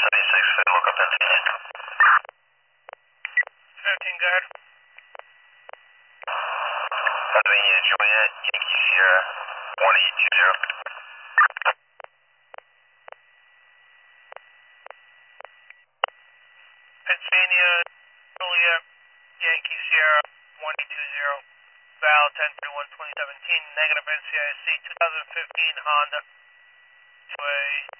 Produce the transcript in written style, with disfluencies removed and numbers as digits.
local Pennsylvania. 15, go ahead. Pennsylvania, Juliet, Yankee Sierra, 1820. Pennsylvania, Juliet, Yankee Sierra, 1820. Val 10/31/2017, negative NCIC 2015 Honda to a